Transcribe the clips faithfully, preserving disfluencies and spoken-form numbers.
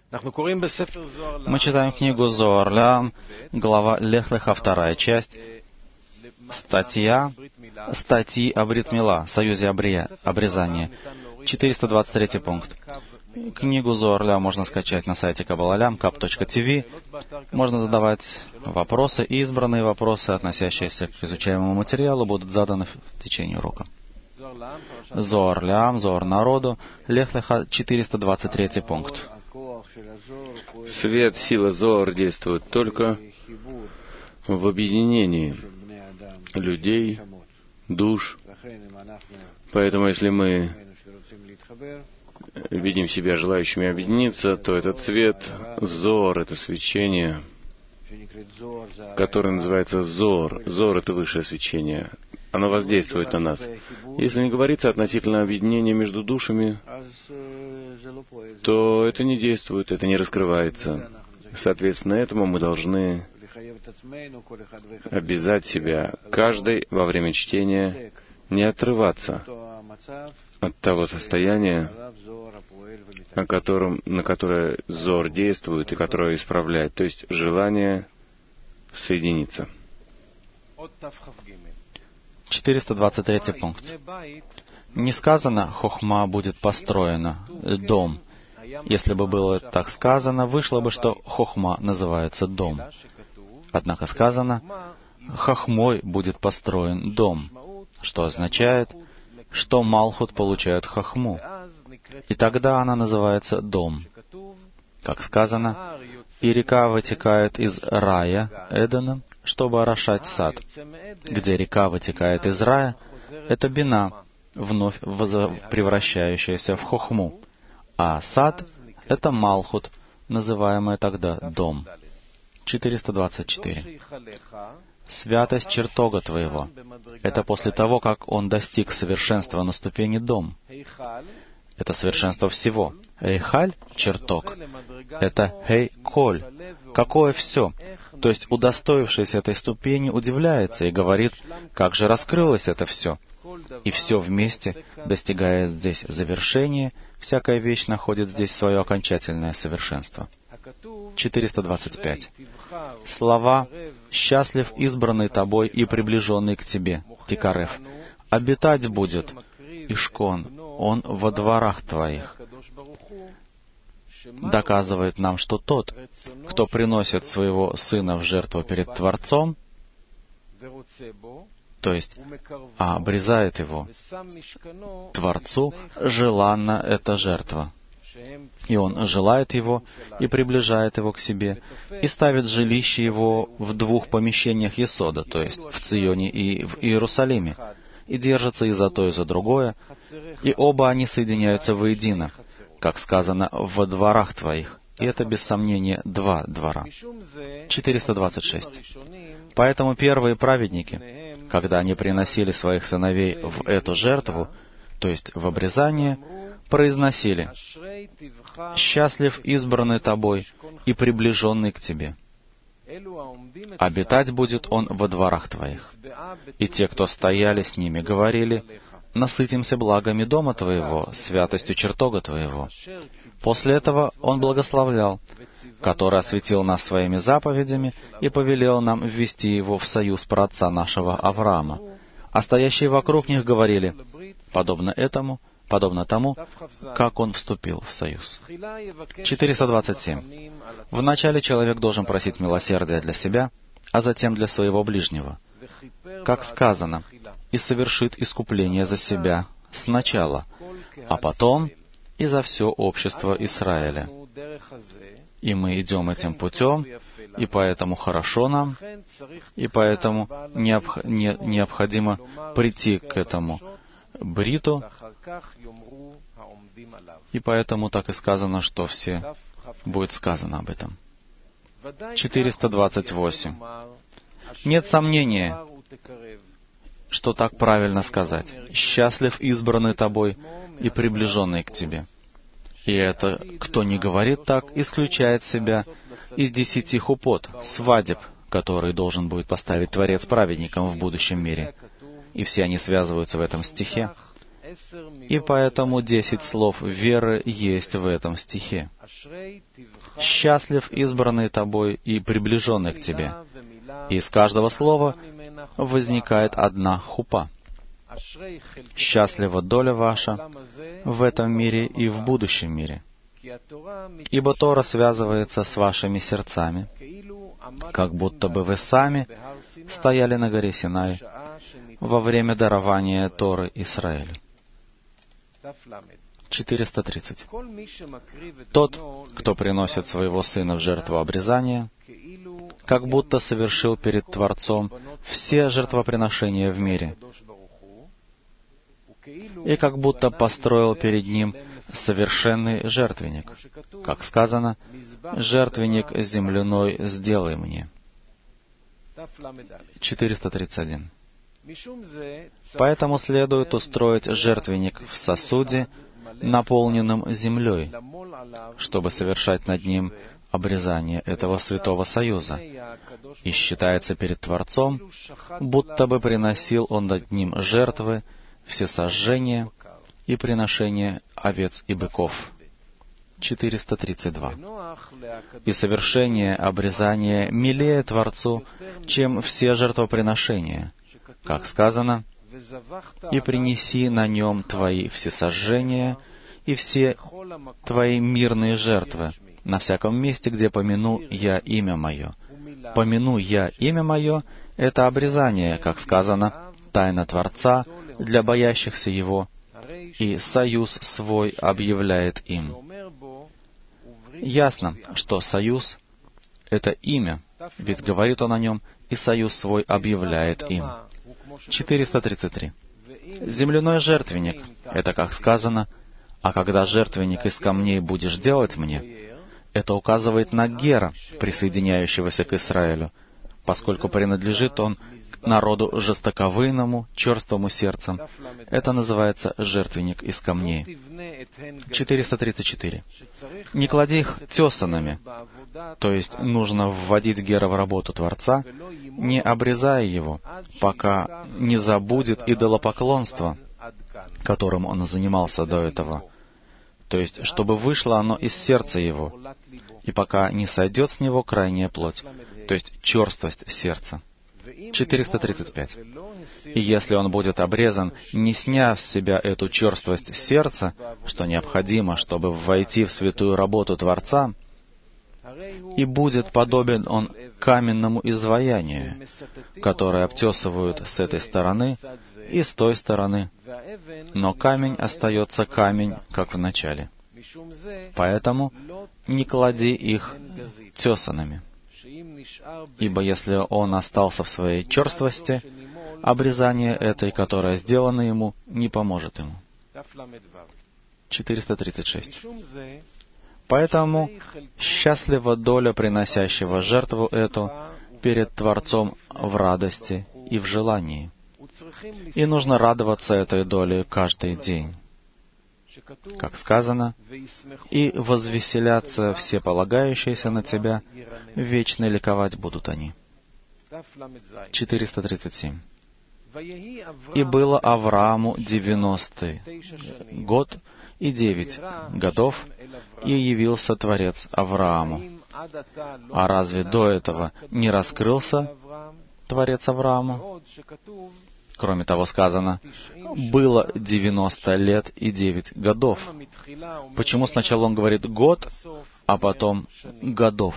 Мы читаем книгу Зоар Леам, глава Лех Леха, вторая часть, статья, статьи о Брит Мила, союзе обрия, обрезания, четыреста двадцать третий пункт. Книгу Зоар Леам можно скачать на сайте каббала кап точка ти ви. Можно задавать вопросы, и избранные вопросы, относящиеся к изучаемому материалу, будут заданы в течение урока. Зоар Леам, Зоар народу, Лех Леха, четыреста двадцать третий пункт. Свет, сила Зоар действует только в объединении людей, душ. Поэтому, если мы видим себя желающими объединиться, то этот свет, Зоар, это свечение, которое называется Зоар. Зоар — это высшее свечение. Оно воздействует на нас. Если не говорится относительно объединения между душами, то это не действует, это не раскрывается. Соответственно, этому мы должны обязать себя, каждый во время чтения, не отрываться от того состояния, о котором, на которое Зоар действует и которое исправляет, то есть желание соединиться. четыреста двадцать третий пункт. Не сказано «хохма будет построена», «дом». Если бы было так сказано, вышло бы, что хохма называется «дом». Однако сказано «хохмой будет построен дом», что означает, что Малхут получает хохму, и тогда она называется «дом». Как сказано, «И река вытекает из рая, Эдена, чтобы орошать сад». Где река вытекает из рая, это бина, вновь превращающаяся в хохму, а сад — это Малхут, называемый тогда дом. четыреста двадцать четыре. Святость чертога твоего — это после того, как он достиг совершенства на ступени дом. Это совершенство всего. Эйхаль — чертог. Это хей-коль. Какое все? То есть удостоившийся этой ступени удивляется и говорит, как же раскрылось это все. И все вместе достигает здесь завершения, всякая вещь находит здесь свое окончательное совершенство. четыреста двадцать пять. Слова «счастлив избранный тобой и приближенный к тебе», Тикарев, «обитать будет, Ишкон, он во дворах твоих», доказывает нам, что тот, кто приносит своего сына в жертву перед Творцом, то есть а обрезает его Творцу, желанна эта жертва. И он желает его и приближает его к себе, и ставит жилище его в двух помещениях Есода, то есть в Ционе и в Иерусалиме, и держатся и за то, и за другое, и оба они соединяются воедино, как сказано, во дворах твоих. И это, без сомнения, два двора. четыреста двадцать шесть. Поэтому первые праведники, когда они приносили своих сыновей в эту жертву, то есть в обрезание, произносили: «Счастлив избранный тобой и приближенный к тебе. Обитать будет он во дворах твоих». И те, кто стояли с ними, говорили: «Насытимся благами дома твоего, святостью чертога твоего». После этого он благословлял, который осветил нас своими заповедями и повелел нам ввести его в союз праотца нашего Авраама. А стоящие вокруг них говорили: «Подобно этому, подобно тому, как он вступил в союз». четыреста двадцать семь. Вначале человек должен просить милосердия для себя, а затем для своего ближнего. Как сказано, «И совершит искупление за себя сначала, а потом и за все общество Израиля». И мы идем этим путем, и поэтому хорошо нам, и поэтому необх... не... необходимо прийти к этому бриту, и поэтому так и сказано, что все будет сказано об этом. четыреста двадцать восемь. Нет сомнения, что так правильно сказать: «Счастлив избранный тобой и приближенный к тебе». И это, кто не говорит так, исключает себя из десяти хупот, свадеб, которые должен будет поставить Творец праведникам в будущем мире. И все они связываются в этом стихе. И поэтому десять слов веры есть в этом стихе. «Счастлив избранный тобой и приближенный к тебе». И из каждого слова возникает одна хупа. «Счастлива доля ваша в этом мире и в будущем мире, ибо Тора связывается с вашими сердцами, как будто бы вы сами стояли на горе Синай во время дарования Торы Исраилю». четыреста тридцать. Тот, кто приносит своего сына в жертву обрезания, как будто совершил перед Творцом все жертвоприношения в мире, и как будто построил перед ним совершенный жертвенник, как сказано: «Жертвенник земляной сделай мне». четыреста тридцать один. Поэтому следует устроить жертвенник в сосуде, наполненном землей, чтобы совершать над ним обрезание этого святого союза, и считается перед Творцом, будто бы приносил он над ним жертвы, всесожжения и приношения овец и быков. четыреста тридцать два. И совершение обрезания милее Творцу, чем все жертвоприношения, как сказано: «И принеси на нем твои всесожжения и все твои мирные жертвы на всяком месте, где помяну я имя мое». «Помяну я имя мое» — это обрезание, как сказано, тайна Творца для боящихся Его, и союз свой объявляет им. Ясно, что союз — это имя, ведь говорит он о нем, и союз свой объявляет им. четыреста тридцать три. Земляной жертвенник — это, как сказано: «А когда жертвенник из камней будешь делать мне», это указывает на Гера, присоединяющегося к Израилю, поскольку принадлежит он к народу жестоковыйному, черствому сердцем. Это называется жертвенник из камней. четыреста тридцать четыре. Не клади их тесанами, то есть нужно вводить Гера в работу Творца, не обрезая его, пока не забудет идолопоклонство, которым он занимался до этого, то есть чтобы вышло оно из сердца его, и пока не сойдет с него крайняя плоть, то есть черствость сердца. четыреста тридцать пять. И если он будет обрезан, не сняв с себя эту черствость сердца, что необходимо, чтобы войти в святую работу Творца, и будет подобен он каменному изваянию, которое обтесывают с этой стороны и с той стороны, но камень остается камень, как в начале. Поэтому не клади их тесанами, ибо если он остался в своей черствости, обрезание этой, которое сделано ему, не поможет ему. четыреста тридцать шесть. Поэтому счастлива доля приносящего жертву эту перед Творцом в радости и в желании. И нужно радоваться этой доле каждый день. Как сказано: «И возвеселятся все полагающиеся на Тебя, вечно ликовать будут они». четыреста тридцать семь. «И было Аврааму девяностый год и девять годов, и явился Творец Аврааму». А разве до этого не раскрылся Творец Аврааму? Кроме того, сказано: «Было девяносто лет и девять годов». Почему сначала он говорит «год», а потом «годов»?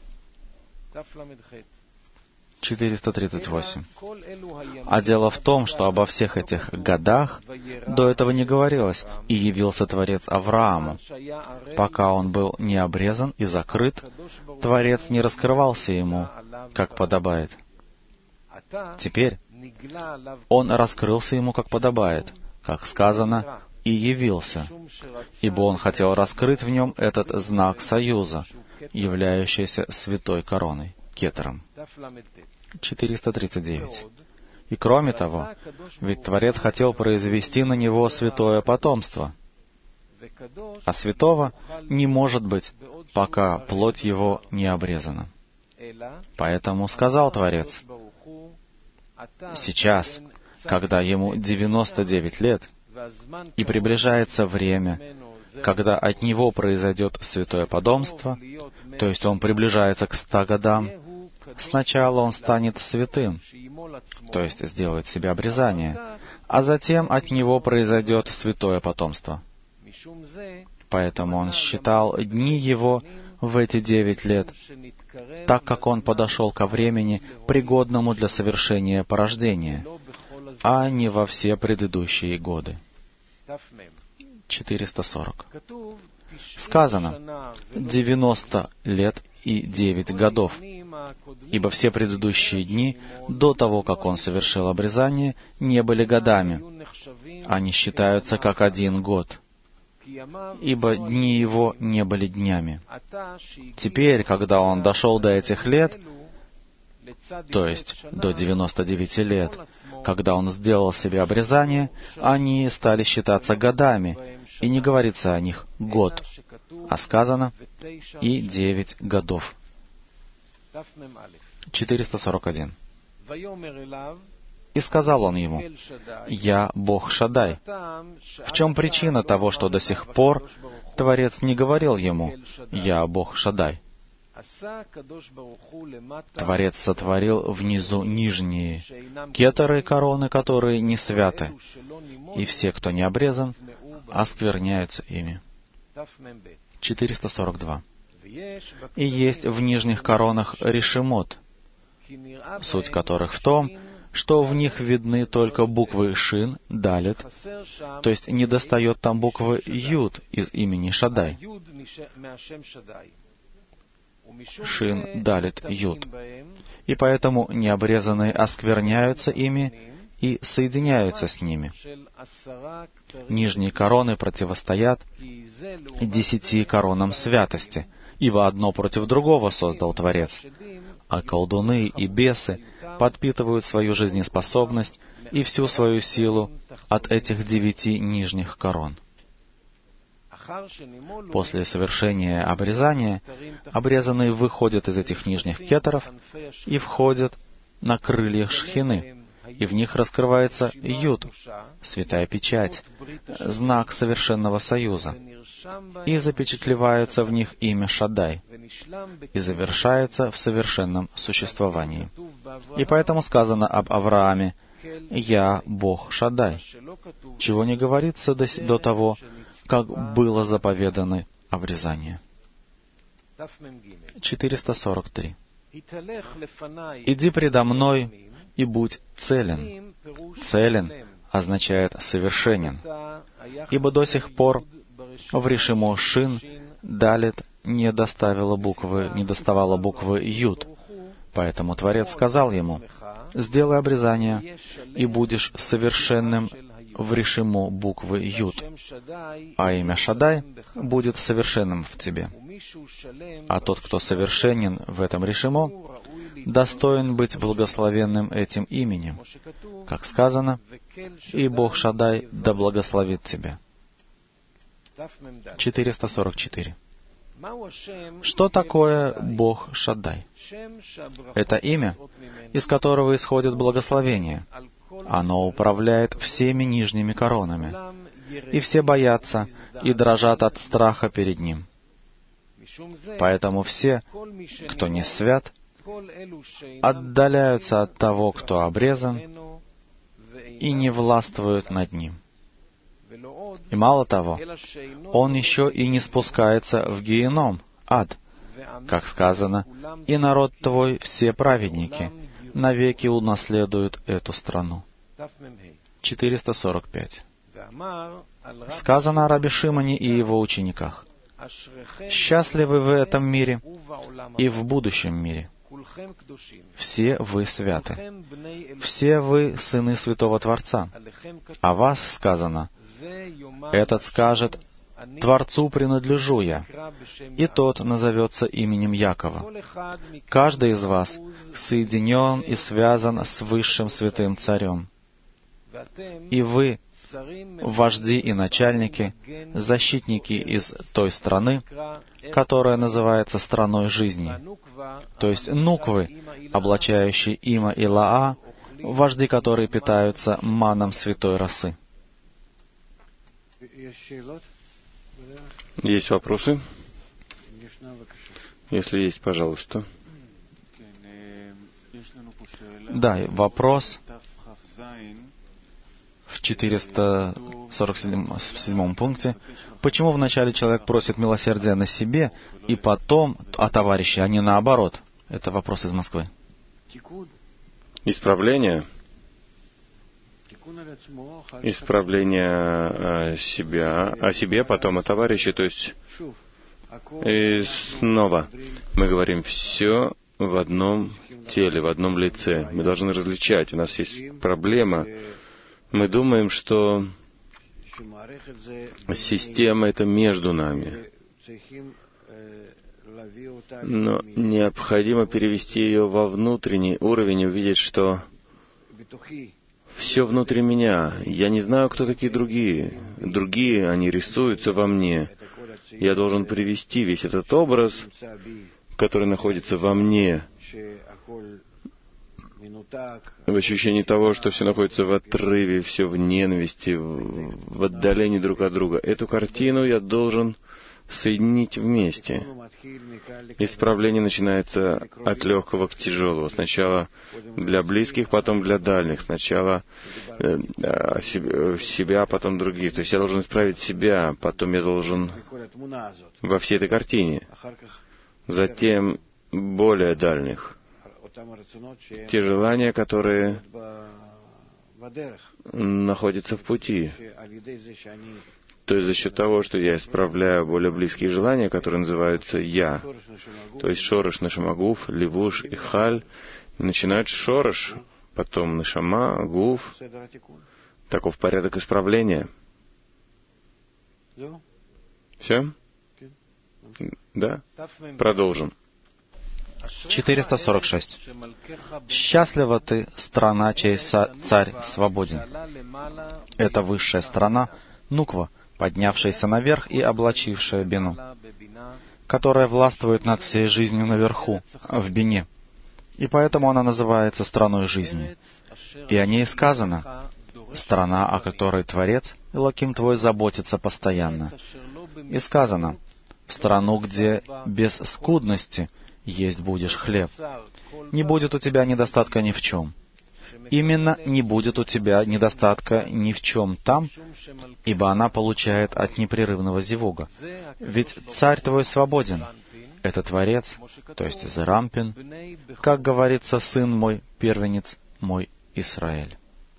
четыреста тридцать восемь. А дело в том, что обо всех этих годах до этого не говорилось, и явился Творец Аврааму. Пока он был не обрезан и закрыт, Творец не раскрывался ему, как подобает. Теперь он раскрылся ему, как подобает, как сказано, и явился, ибо он хотел раскрыть в нем этот знак союза, являющийся святой короной, кетером. четыреста тридцать девять. И кроме того, ведь Творец хотел произвести на него святое потомство, а святого не может быть, пока плоть его не обрезана. Поэтому сказал Творец: «Сейчас, когда ему девяносто девять лет, И приближается время, когда от него произойдет святое подомство, то есть он приближается к ста годам. Сначала он станет святым, то есть сделает себе обрезание, а затем от него произойдет святое потомство. Поэтому он считал дни его в эти девять лет, так как он подошел ко времени, пригодному для совершения порождения, а не во все предыдущие годы. четыреста сорок. Сказано девяносто лет и девять годов, ибо все предыдущие дни, до того, как он совершил обрезание, не были годами. Они считаются как один год, ибо дни его не были днями. Теперь, когда он дошел до этих лет, то есть до девяноста девяти лет, когда он сделал себе обрезание, они стали считаться годами, и не говорится о них «год», а сказано «и девять годов». четыреста сорок один. «И сказал он ему, «Я Бог Шаддай». В чем причина того, что до сих пор Творец не говорил ему «Я Бог Шаддай»? Творец сотворил внизу нижние кетеры и короны, которые не святы, и все, кто не обрезан, оскверняются ими. четыреста сорок два. И есть в нижних коронах решемот, суть которых в том, что в них видны только буквы Шин, Далет, то есть недостает там буквы Юд из имени Шаддай. Шин, Далет, Юд. И поэтому необрезанные оскверняются ими и соединяются с ними. Нижние короны противостоят десяти коронам святости, ибо одно против другого создал Творец, а колдуны и бесы подпитывают свою жизнеспособность и всю свою силу от этих девяти нижних корон. После совершения обрезания, обрезанные выходят из этих нижних кетеров и входят на крылья Шхины, и в них раскрывается Юд, святая печать, знак совершенного союза, и запечатлевается в них имя Шаддай, и завершается в совершенном существовании. И поэтому сказано об Аврааме «Я Бог Шаддай», чего не говорится до, до того, как было заповедано обрезание. четыреста сорок три. «Иди предо мной и будь целен». Целен означает совершенен, ибо до сих пор в решимо Шин Далет не доставила буквы, не доставала буквы Юд. Поэтому Творец сказал ему: «Сделай обрезание, и будешь совершенным в решимо буквы Юд, а имя Шаддай будет совершенным в тебе. А тот, кто совершенен в этом решимо, достоин быть благословенным этим именем, как сказано, и Бог Шаддай да благословит тебя». четыреста сорок четыре. Что такое Бог Шаддай? Это имя, из которого исходит благословение. Оно управляет всеми нижними коронами, и все боятся и дрожат от страха перед ним. Поэтому все, кто не свят, отдаляются от того, кто обрезан, и не властвуют над ним. И мало того, он еще и не спускается в гееном, ад, как сказано, «И народ твой все праведники навеки унаследуют эту страну». четыреста сорок пять. Сказано о Раби Шимоне и его учениках: «Счастливы в этом мире и в будущем мире. Все вы святы, все вы сыны Святого Творца. О вас сказано: этот скажет: Творцу принадлежу я, и тот назовется именем Якова. Каждый из вас соединен и связан с Высшим Святым Царем. И вы, вожди и начальники, защитники из той страны, которая называется страной жизни, то есть нуквы, облачающие Има и Лаа, вожди, которые питаются маном святой росы». Есть вопросы? Если есть, пожалуйста. Да, вопрос в четыреста сорок седьмом пункте. Почему вначале человек просит милосердия на себе, и потом о товарище, а не наоборот? Это вопрос из Москвы. Исправление. Исправление себя, о себе, потом о товарище. То есть, и снова мы говорим все в одном теле, в одном лице. Мы должны различать. У нас есть проблема. Мы думаем, что система — это между нами. Но необходимо перевести ее во внутренний уровень и увидеть, что все внутри меня. Я не знаю, кто такие другие. Другие, они рисуются во мне. Я должен привести весь этот образ, который находится во мне, в ощущении того, что все находится в отрыве, все в ненависти, в, в отдалении друг от друга. Эту картину я должен соединить вместе. Исправление начинается от легкого к тяжелому. Сначала для близких, потом для дальних. Сначала э, себя, потом других. То есть я должен исправить себя, потом я должен во всей этой картине. Затем более дальних. Те желания, которые находятся в пути. То есть за счет того, что я исправляю более близкие желания, которые называются «я», то есть шореш, нашамагуф, левуш и халь, начинают шореш, потом нашама, гуф. Таков порядок исправления. Все? Да? Продолжим. четыреста сорок шесть. Счастлива ты, страна, чей царь свободен. Это высшая страна, Нуква, поднявшаяся наверх и облачившая Бину, которая властвует над всей жизнью наверху, в Бине. И поэтому она называется страной жизни. И о ней сказано: страна, о которой Творец, Элоким твой, заботится постоянно. И сказано: в страну, где без скудности есть будешь хлеб. Не будет у тебя недостатка ни в чем. Именно не будет у тебя недостатка ни в чем там, ибо она получает от непрерывного зевуга. Ведь царь твой свободен. Это Творец, то есть Зерампин, как говорится, сын мой, первенец мой Исраэль.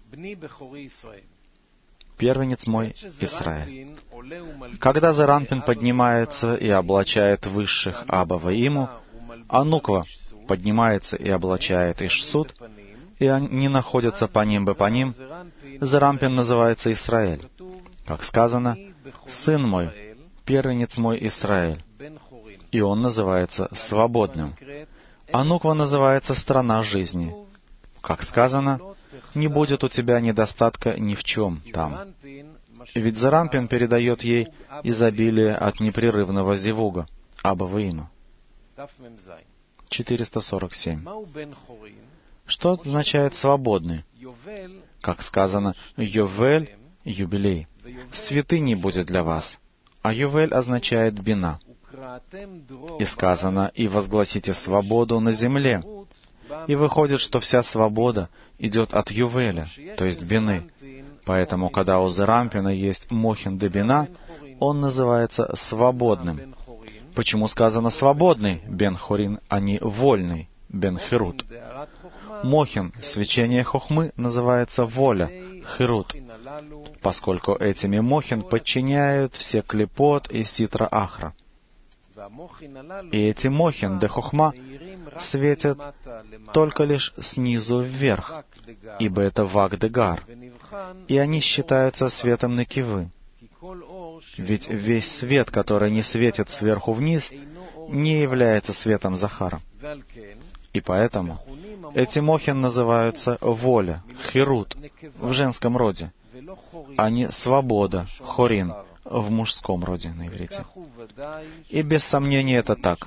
Первенец мой Исраэль. Когда Зерампин поднимается и облачает высших Аба Ваиму, а Нуква поднимается и облачает Ишсуд, и они находятся по ним бы по ним, Зерампин называется Исраэль. Как сказано: «Сын мой, первенец мой Исраэль», и он называется свободным. А Нуква называется страна жизни. Как сказано: «Не будет у тебя недостатка ни в чем там». Ведь Зерампин передает ей изобилие от непрерывного зевуга, Аба Ваима. четыреста сорок семь. Что означает «свободный»? Как сказано, «Йовель» — юбилей. «Святыней будет для вас». А «Йовель» означает «бина». И сказано: «И возгласите свободу на земле». И выходит, что вся свобода идет от Ювеля, то есть бины. Поэтому, когда у Зерампина есть мохин де бина, он называется свободным. Почему сказано «свободный» бен хорин, а не «вольный» бен херут? Мохин, свечение хохмы, называется воля, херут, поскольку этими мохин подчиняют все клипот и ситра ахра. И эти мохин де хохма светят только лишь снизу вверх, ибо это вак де гар, и они считаются светом некивы. Ведь весь свет, который не светит сверху вниз, не является светом Захара. И поэтому эти мохин называются воля, херут, в женском роде, а не свобода, хорин, в мужском роде на иврите. И без сомнения это так.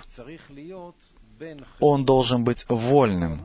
Он должен быть вольным,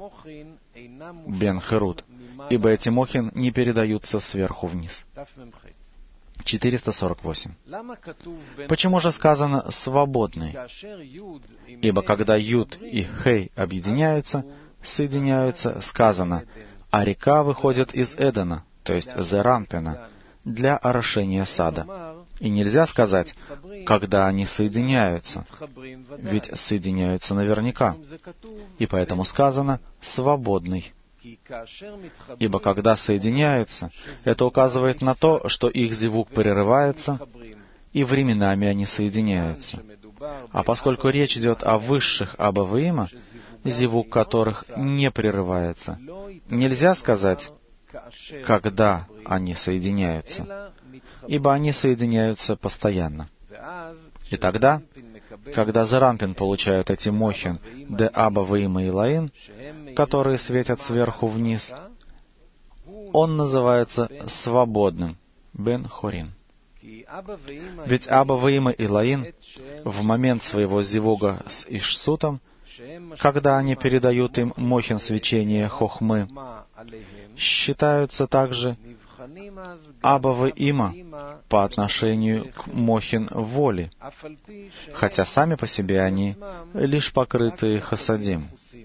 бен херут, ибо эти мохин не передаются сверху вниз. четыреста сорок восемь. Почему же сказано «свободный»? Ибо когда Юд и Хей объединяются, соединяются, сказано, а река выходит из Эдена, то есть Зеранпина, для орошения сада. И нельзя сказать, когда они соединяются, ведь соединяются наверняка. И поэтому сказано «свободный». Ибо когда соединяются, это указывает на то, что их зевук прерывается, и временами они соединяются. А поскольку речь идет о высших Аба веима, зевук которых не прерывается, нельзя сказать, когда они соединяются, ибо они соединяются постоянно. И тогда, когда Зеранпин получают эти мохин де Аба веима и Лаин, которые светят сверху вниз, он называется свободным, бен хорин. Ведь Аба веима и Лаин в момент своего зевуга с Ишсутом, когда они передают им мохин свечения хохмы, считаются также Аба веима по отношению к мохин воли, хотя сами по себе они лишь покрытые хасадим.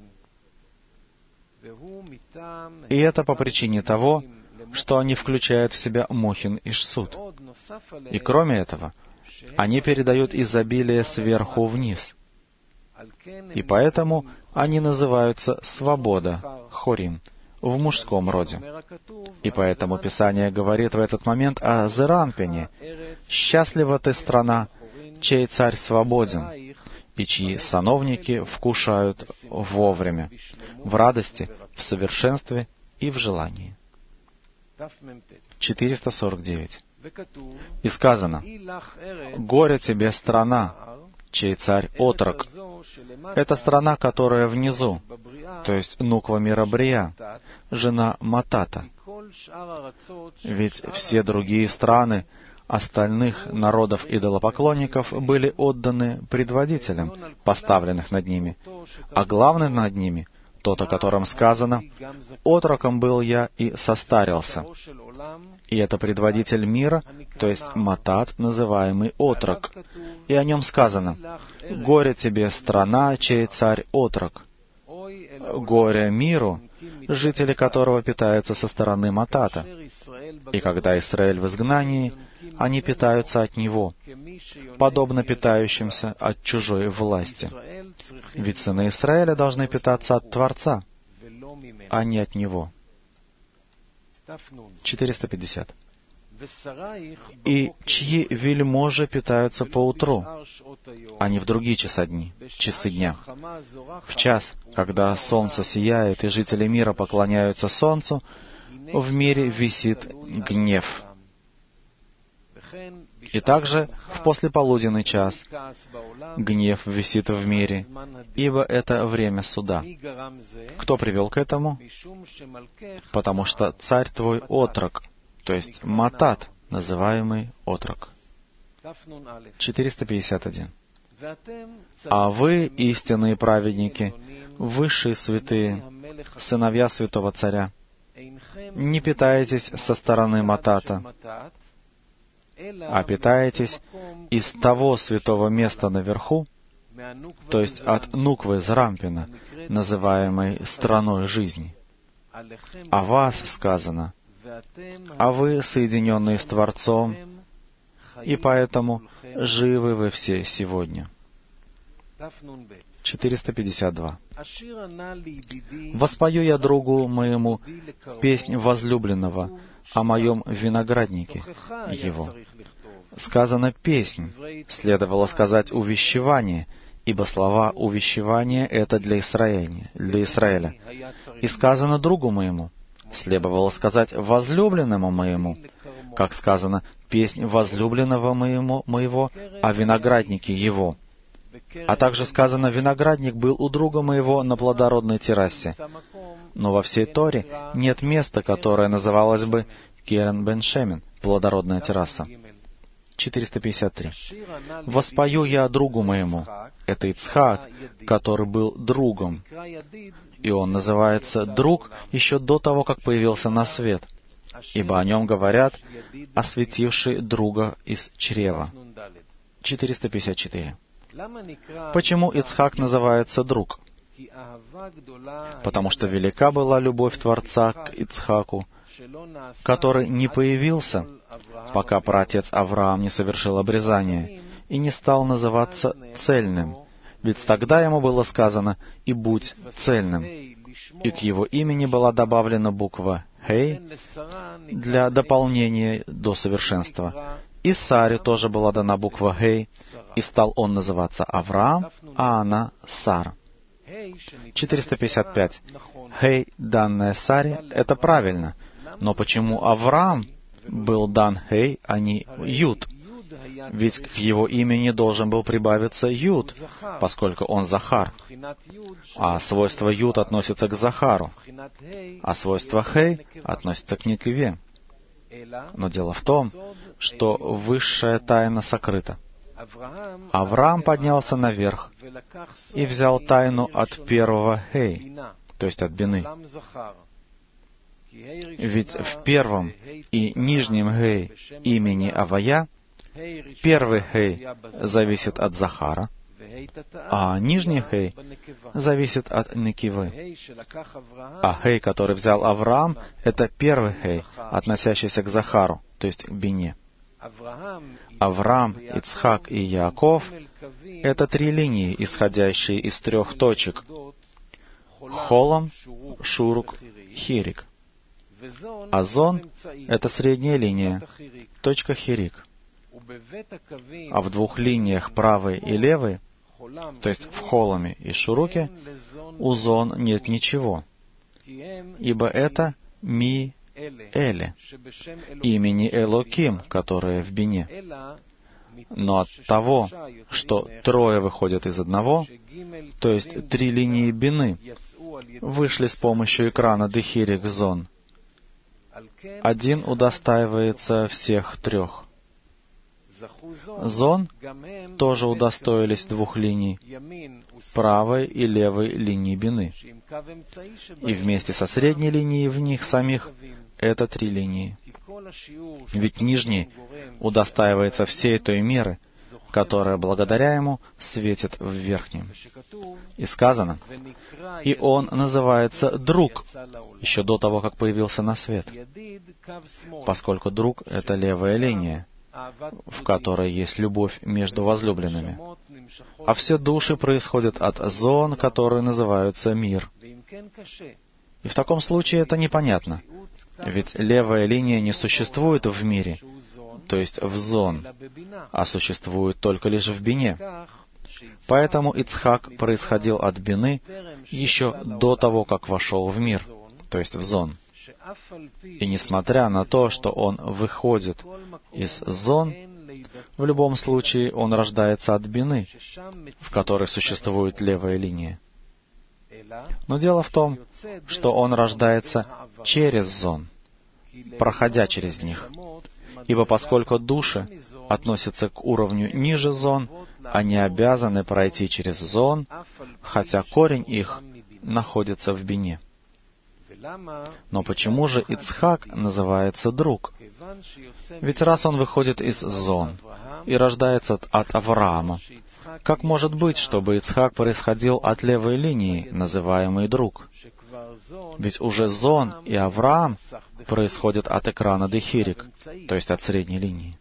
И это по причине того, что они включают в себя мохин ишсут. И кроме этого, они передают изобилие сверху вниз. И поэтому они называются свобода, хорим, в мужском роде. И поэтому Писание говорит в этот момент о Зеранпине. «Счастлива ты, страна, чей царь свободен, и чьи сановники вкушают вовремя, в радости, в совершенстве и в желании». четыреста сорок девять. И сказано, «Горе тебе, страна, чей царь отрок». Это страна, которая внизу, то есть Нуква мира Брия, жена Матата. Ведь все другие страны остальных народов-идолопоклонников были отданы предводителям, поставленных над ними, а главный над ними, тот, о котором сказано, «Отроком был я и состарился». И это предводитель мира, то есть Матат, называемый отрок. И о нем сказано, «Горе тебе, страна, чей царь отрок». Горе миру, жители которого питаются со стороны Матата. И когда Исраэль в изгнании, они питаются от него, подобно питающимся от чужой власти. Ведь сыны Израиля должны питаться от Творца, а не от него. четыреста пятьдесят. «И чьи вельможи питаются поутру, а не в другие часа дни, часы дня. В час, когда солнце сияет и жители мира поклоняются солнцу, в мире висит гнев. И также в послеполуденный час гнев висит в мире, ибо это время суда. Кто привел к этому? Потому что царь твой отрок, то есть Матат, называемый отрок». четыреста пятьдесят один. «А вы, истинные праведники, высшие святые, сыновья святого царя, не питаетесь со стороны Матата, а питаетесь из того святого места наверху, то есть от Нуквы Зеранпина, называемой страной жизни. О вас сказано, а вы, соединенные с Творцом, и поэтому живы вы все сегодня». четыреста пятьдесят два. «Воспою я другу моему песнь возлюбленного о моем винограднике его». Сказано «песнь», следовало сказать «увещевание», ибо слова «увещевание» — это для Израиля, для Израиля. И сказано «другу моему», следовало сказать «возлюбленному моему», как сказано «песнь возлюбленного моему, моего о винограднике его». А также сказано «виноградник был у друга моего на плодородной террасе». Но во всей Торе нет места, которое называлось бы Керен бен Шемен, плодородная терраса. четыреста пятьдесят три. «Воспою я другу моему». Это Ицхак, который был другом. И он называется «друг» еще до того, как появился на свет. ибо о нем говорят, осветивший друга из чрева. четыреста пятьдесят четыре. Почему Ицхак называется друг? Потому что велика была любовь Творца к Ицхаку, который не появился, пока праотец Авраам не совершил обрезание и не стал называться цельным. Ведь тогда ему было сказано «и будь цельным». И к его имени была добавлена буква «Хей» для дополнения до совершенства. И Саре тоже была дана буква «Хей», и стал он называться Авраам, а она Сара. четыреста пятьдесят пять. «Хей», данная Саре, это правильно. Но почему Авраам был дан «Хей», а не «Юд»? Ведь к его имени должен был прибавиться Юд, поскольку он Захар. А свойство Юд относится к Захару, а свойство Хей относится к Некиве. Но дело в том, что высшая тайна сокрыта. Авраам поднялся наверх и взял тайну от первого Хей, то есть от Бины. Ведь в первом и нижнем Хей имени Авая первый Хей зависит от Захара, а нижний Хей зависит от Некивы. А Хей, который взял Авраам, это первый Хей, относящийся к Захару, то есть к Бине. Авраам, Ицхак и Яаков — это три линии, исходящие из трех точек — Холам, Шурук, Хирик. А Зон — это средняя линия, точка Хирик. А в двух линиях правой и левой, то есть в Холаме и Шуруке, у Зон нет ничего, ибо это Ми-Эле, имени Элоким, которое в Бине. Но от того, что трое выходят из одного, то есть три линии Бины, вышли с помощью экрана Дехирик Зон, один удостаивается всех трех. Зон тоже удостоились двух линий, правой и левой линии Бины. И вместе со средней линией в них самих это три линии. Ведь нижний удостаивается всей той меры, которая благодаря ему светит в верхнем. И сказано, и он называется друг, еще до того, как появился на свет, поскольку друг — это левая линия, в которой есть любовь между возлюбленными. А все души происходят от зон, которые называются мир. И в таком случае это непонятно. Ведь левая линия не существует в мире, то есть в зон, а существует только лишь в Бине. Поэтому Ицхак происходил от Бины еще до того, как вошел в мир, то есть в зон. И несмотря на то, что он выходит из зон, в любом случае он рождается от Бины, в которой существует левая линия. Но дело в том, что он рождается через зон, проходя через них. Ибо поскольку души относятся к уровню ниже зон, они обязаны пройти через зон, хотя корень их находится в Бине. Но почему же Ицхак называется друг? Ведь раз он выходит из зон и рождается от Авраама, как может быть, чтобы Ицхак происходил от левой линии, называемый друг? Ведь уже Зон и Авраам происходят от экрана Дехирик, то есть от средней линии.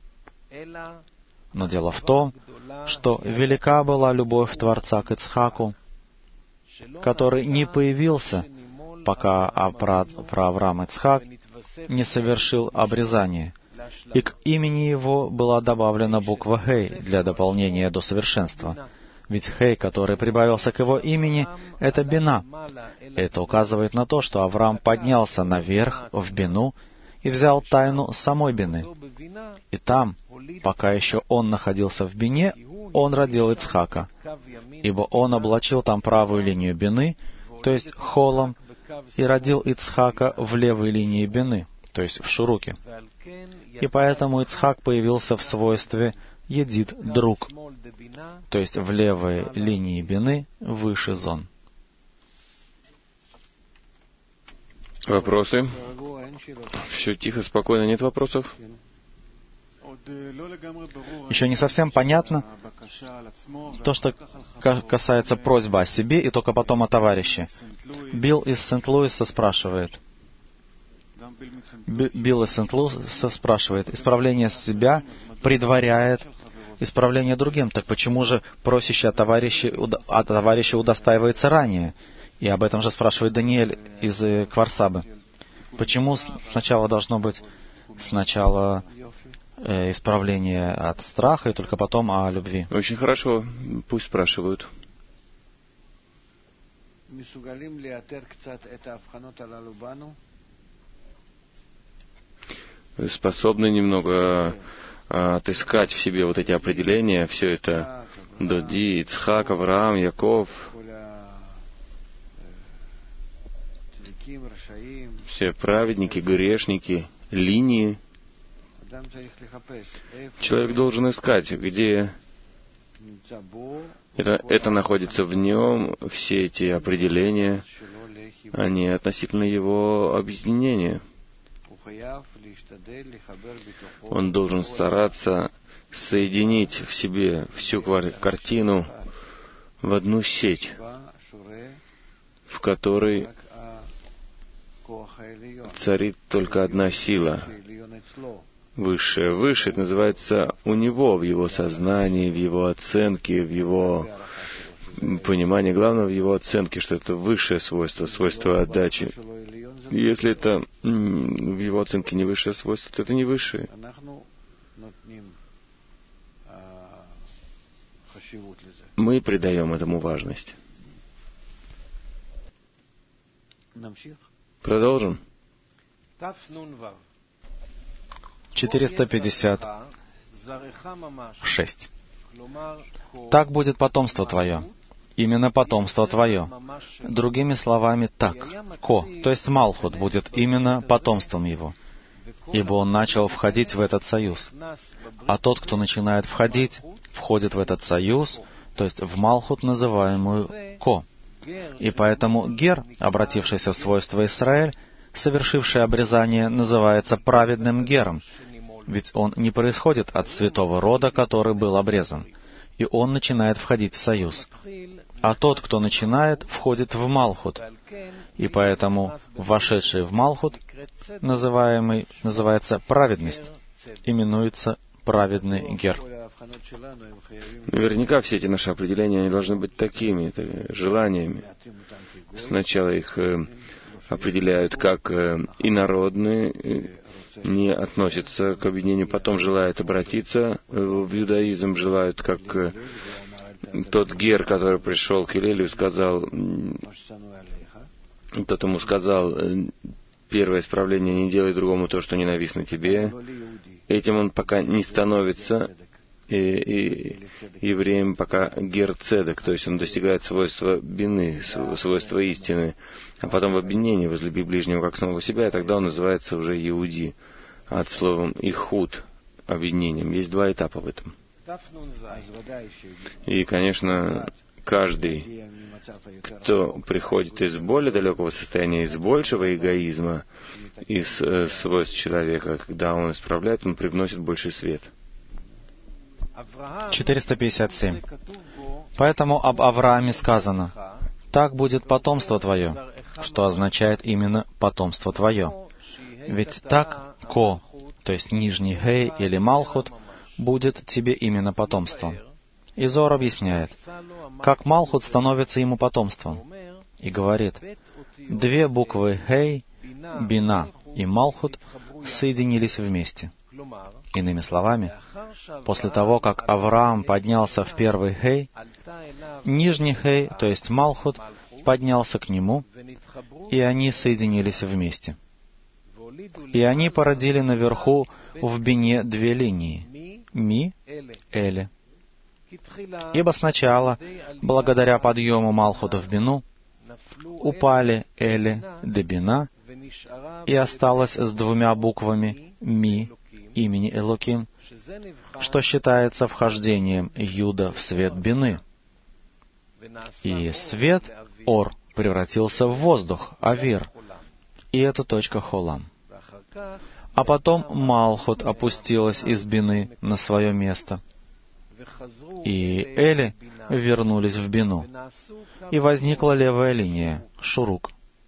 Но дело в том, что велика была любовь Творца к Ицхаку, который не появился, пока про, про Авраам Ицхак не совершил обрезание, и к имени его была добавлена буква «Хей» для дополнения до совершенства. Ведь Хей, который прибавился к его имени, — это Бина. Это указывает на то, что Авраам поднялся наверх, в Бину, и взял тайну самой Бины. И там, пока еще он находился в Бине, он родил Ицхака, ибо он облачил там правую линию Бины, то есть Холом, и родил Ицхака в левой линии Бины, то есть в Шуруке. И поэтому Ицхак появился в свойстве Едид, друг, то есть в левой линии Бины выше зон. Вопросы? Все тихо, спокойно, нет вопросов? Еще не совсем понятно то, что касается просьбы о себе и только потом о товарище. Билл из Сент-Луиса спрашивает. Билл из Сент-Луиса спрашивает, исправление себя предваряет исправление другим. Так почему же просящий о товарище, о товарище удостаивается ранее? И об этом же спрашивает Даниэль из Кварсабы. Почему сначала должно быть сначала э, исправление от страха и только потом о любви? Очень хорошо, пусть спрашивают. Вы способны немного отыскать в себе вот эти определения, все это Доди, Ицхак, Авраам, Яков, все праведники, грешники, линии. Человек должен искать, где это, это находится в нем, все эти определения, они относительно его объединения. Он должен стараться соединить в себе всю картину в одну сеть, в которой царит только одна сила, высшая. Выше это называется у него, в его сознании, в его оценке, в его понимании. Главное, в его оценке, что это высшее свойство, свойство отдачи. Если это в его оценке не высшее свойство, то это не высшее. Мы придаем этому важность. Продолжим. четыреста пятьдесят шесть. Так будет потомство твое. Именно потомство твое. Другими словами, так. Ко, то есть Малхут, будет именно потомством его. Ибо он начал входить в этот союз. А тот, кто начинает входить, входит в этот союз, то есть в Малхут, называемую Ко. И поэтому Гер, обратившийся в свойство Исраэль, совершивший обрезание, называется праведным Гером, ведь он не происходит от святого рода, который был обрезан, и он начинает входить в союз. А тот, кто начинает, входит в Малхут, и поэтому вошедший в Малхут, называемый, называется праведность, именуется праведный Гер. Наверняка все эти наши определения, они должны быть такими, желаниями. Сначала их э, определяют как э, инородные, э, не относятся к объединению, потом желают обратиться э, в иудаизм, желают как э, тот Гер, который пришел к Илелию, сказал, тот ему сказал, первое исправление, не делай другому то, что ненавистно тебе. Этим он пока не становится и, и, евреем, пока Гер Цедек, то есть он достигает свойства бины, свойства истины, а потом в объединении возлюби ближнего как самого себя, и тогда он называется уже Иуди, от словом Ихуд, объединением. Есть два этапа в этом. И, конечно, каждый, кто приходит из более далекого состояния, из большего эгоизма, из э, свойств человека, когда он исправляет, он привносит больший свет. четыреста пятьдесят семь. Поэтому об Аврааме сказано, «Так будет потомство твое», что означает именно «потомство твое». Ведь так Ко, то есть нижний Гей или Малхут, будет тебе именно потомством. И Зор объясняет, как Малхут становится ему потомством, и говорит, две буквы Гей, Бина и Малхут соединились вместе. Иными словами, после того, как Авраам поднялся в первый Гей, нижний Гей, то есть Малхут, поднялся к нему, и они соединились вместе. И они породили наверху в Бине две линии — Ми, Эле. Ибо сначала, благодаря подъему Малхута в Бину, упали Эле де Бина, и осталось с двумя буквами Ми, имени Элоким, что считается вхождением Юда в свет Бины. И свет, Ор, превратился в воздух, Авир, и это точка Холам. А потом Малхут опустилась из Бины на свое место, и Эли вернулись в Бину, и возникла левая линия, Шурук.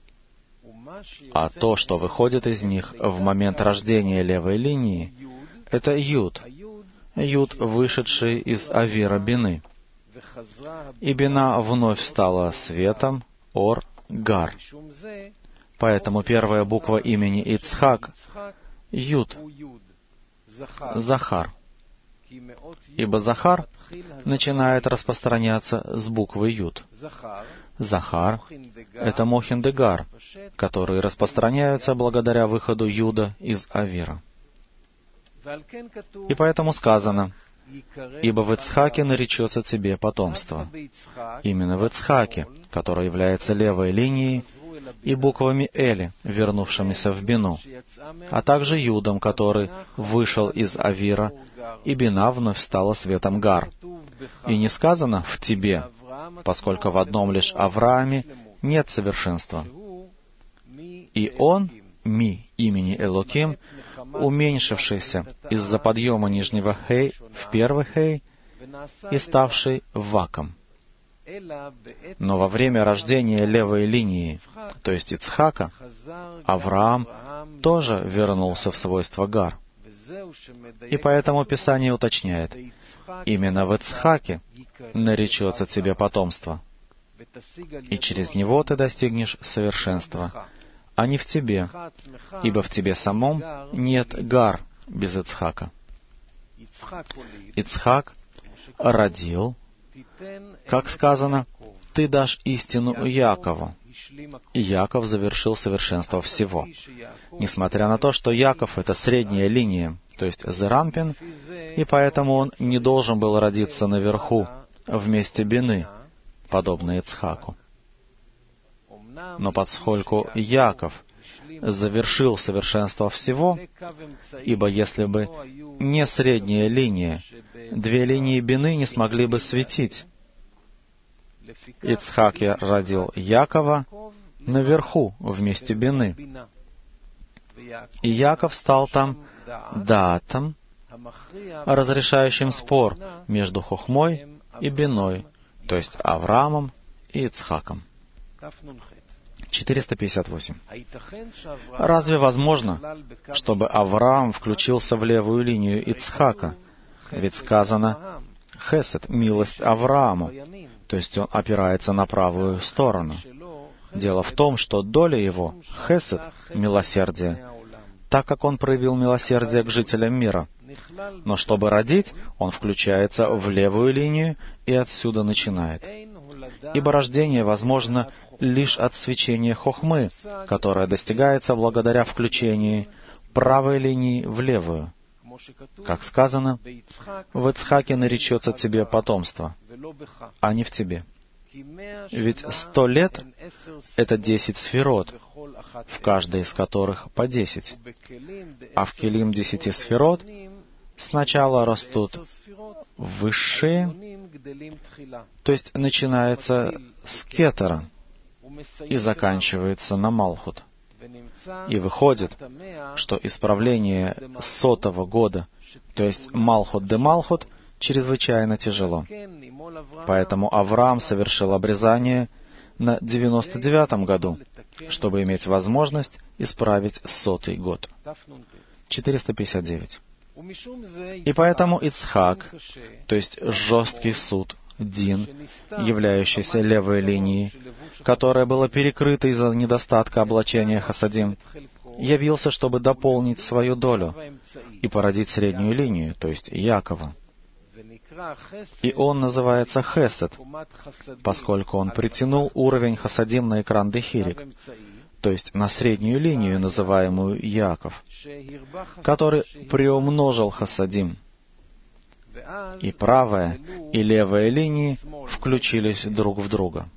А то, что выходит из них в момент рождения левой линии, это Юд, Юд, вышедший из Авира Бины. И Бина вновь стала светом, Ор, Гар. Поэтому первая буква имени Ицхак — Юд, Захар. Ибо Захар начинает распространяться с буквы Юд. Захар — это Мохин де Гар, которые распространяются благодаря выходу Юда из Авира. И поэтому сказано: «Ибо в Ицхаке наречется тебе потомство». Именно в Ицхаке, который является левой линией, и буквами Эли, вернувшимися в Бину, а также Юдом, который вышел из Авира, и Бина вновь стала светом Гар. И не сказано «в тебе», поскольку в одном лишь Аврааме нет совершенства. И он, Ми, имени Элоким, уменьшившийся из-за подъема нижнего Хей в первый Хей и ставший Ваком. Но во время рождения левой линии, то есть Ицхака, Авраам тоже вернулся в свойство Гар. И поэтому Писание уточняет: именно в Ицхаке наречется тебе потомство, и через него ты достигнешь совершенства, а не в тебе, ибо в тебе самом нет Гар без Ицхака. Ицхак родил, как сказано, «Ты дашь истину Якову». И Яков завершил совершенство всего. Несмотря на то, что Яков — это средняя линия, то есть Зерампин, и поэтому он не должен был родиться наверху, вместе Бины, подобно Ицхаку. Но поскольку Яков завершил совершенство всего, ибо если бы не средняя линия, две линии Бины не смогли бы светить. Ицхак родил Якова наверху, вместе Бины. И Яков стал там даатом, разрешающим спор между Хохмой и Биной, то есть Авраамом и Ицхаком. четыреста пятьдесят восемь. Разве возможно, чтобы Авраам включился в левую линию Ицхака? Ведь сказано «Хесед» — милость Аврааму, то есть он опирается на правую сторону. Дело в том, что доля его — Хесед, милосердие, так как он проявил милосердие к жителям мира. Но чтобы родить, он включается в левую линию и отсюда начинает. Ибо рождение возможно лишь от свечения хохмы, которое достигается благодаря включению правой линии в левую. Как сказано, «В Ицхаке наречется тебе потомство, а не в тебе». Ведь сто лет — это десять сферот, в каждой из которых по десять. А в келим десяти сферот сначала растут высшие, то есть начинается с кетера и заканчивается на Малхут. И выходит, что исправление сотого года, то есть Малхут де Малхут, чрезвычайно тяжело. Поэтому Авраам совершил обрезание на девяносто девятом году, чтобы иметь возможность исправить сотый год. четыреста пятьдесят девять. И поэтому Ицхак, то есть жесткий суд, Дин, являющийся левой линией, которая была перекрыта из-за недостатка облачения Хасадим, явился, чтобы дополнить свою долю и породить среднюю линию, то есть Якова. И он называется Хесед, поскольку он притянул уровень Хасадим на экран Дехирик, то есть на среднюю линию, называемую Яков, который приумножил Хасадим. И правая и левая линии включились друг в друга.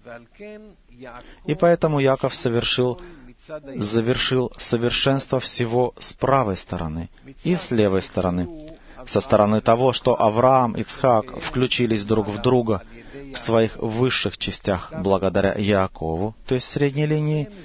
И поэтому Яков совершил, завершил совершенство всего с правой стороны и с левой стороны, со стороны того, что Авраам и Ицхак включились друг в друга в своих высших частях благодаря Яакову, то есть средней линии,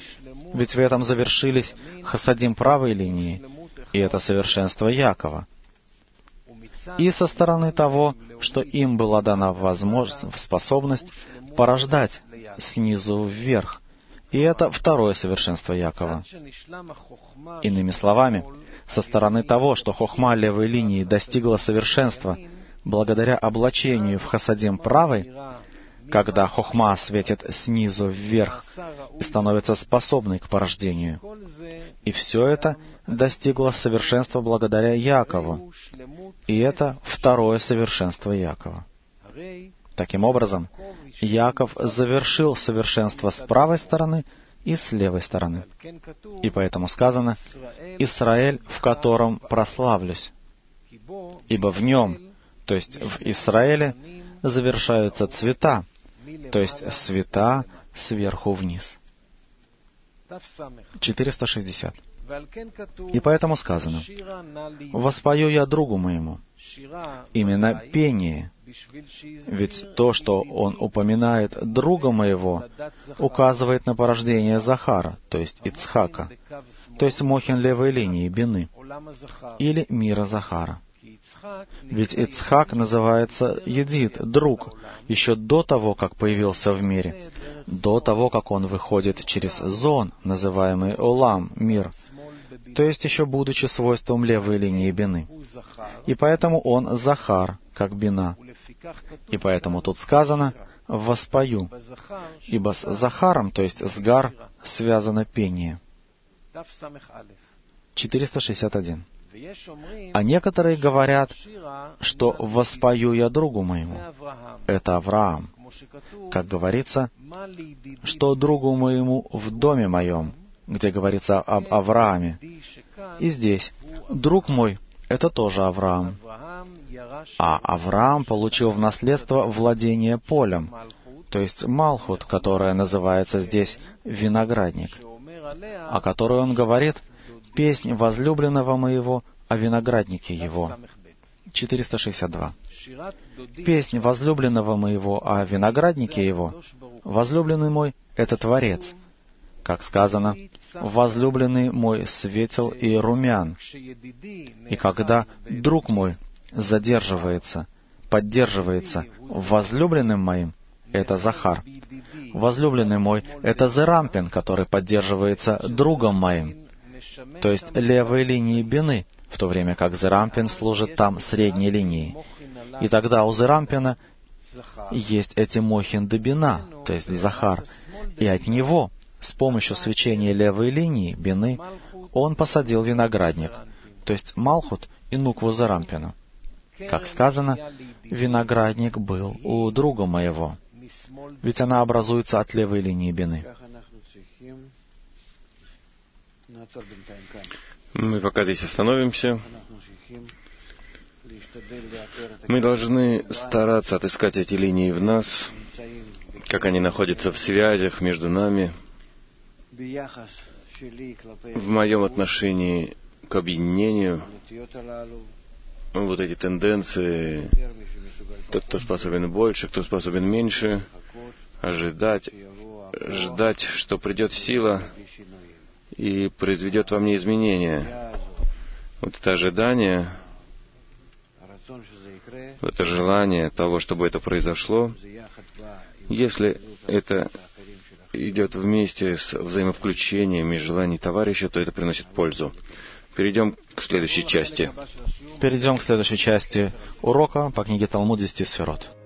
Ведь в этом завершились хасадим правой линии, и это совершенство Якова. И со стороны того, что им была дана возможность, способность порождать снизу вверх, и это второе совершенство Якова. Иными словами, со стороны того, что хохма левой линии достигла совершенства благодаря облачению в хасадим правой, когда хохма светит снизу вверх и становится способной к порождению. И все это достигло совершенства благодаря Якову. И это второе совершенство Якова. Таким образом, Яков завершил совершенство с правой стороны и с левой стороны. И поэтому сказано «Исраэль, в котором прославлюсь». Ибо в нем, то есть в Исраэле, завершаются цвета, то есть света сверху вниз. четыреста шестьдесят. И поэтому сказано, «Воспою я другу моему». Именно пение. Ведь то, что он упоминает друга моего, указывает на порождение Захара, то есть Ицхака, то есть мохин левой линии, Бины, или мира Захара. Ведь Ицхак называется Едид, друг, еще до того, как появился в мире, до того, как он выходит через зон, называемый Олам, мир, то есть еще будучи свойством левой линии Бины. И поэтому он Захар, как Бина. И поэтому тут сказано «воспою», ибо с Захаром, то есть с Гар, связано пение. четыреста шестьдесят один. А некоторые говорят, что «воспою я другу моему». Это Авраам. Как говорится, что другу моему в доме моем, где говорится об Аврааме. И здесь друг мой — это тоже Авраам. А Авраам получил в наследство владение полем, то есть Малхут, которая называется здесь виноградник, о которой он говорит «Песнь возлюбленного моего о винограднике его». четыреста шестьдесят два. «Песнь возлюбленного моего о винограднике его». Возлюбленный мой — это Творец. Как сказано, «Возлюбленный мой светел и румян». И когда друг мой задерживается, поддерживается возлюбленным моим, это Захар. Возлюбленный мой — это Зерампин, который поддерживается другом моим, то есть левой линией Бины, в то время как Зерампин служит там средней линией. И тогда у Зерампина есть эти мохин де Бина, то есть Захар, и от него, с помощью свечения левой линии Бины, он посадил виноградник, то есть Малхут и Нукву Зерампина. Как сказано, виноградник был у друга моего, ведь она образуется от левой линии Бины. Мы пока здесь остановимся. Мы должны стараться отыскать эти линии в нас, как они находятся в связях между нами, в моем отношении к объединению, вот эти тенденции, тот, кто способен больше, кто способен меньше, ожидать, ждать, что придет сила и произведет во мне изменения. Вот это ожидание, это желание того, чтобы это произошло, если это идет вместе с взаимовключением и желаний товарища, то это приносит пользу. Перейдем к следующей части. Перейдем к следующей части урока по книге Талмуд десяти сферот.